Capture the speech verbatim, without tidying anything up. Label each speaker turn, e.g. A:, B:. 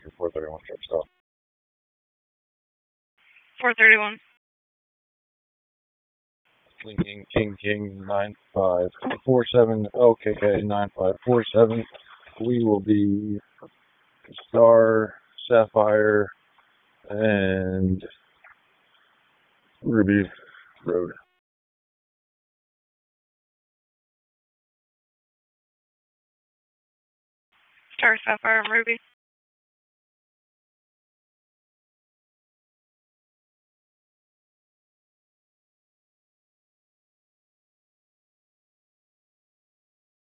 A: your four thirty-one truck stop.
B: four thirty-one.
A: King King King nine five four seven O K K nine five four seven. We will be Star, Sapphire, and Ruby Road.
B: Star, Sapphire, and Ruby.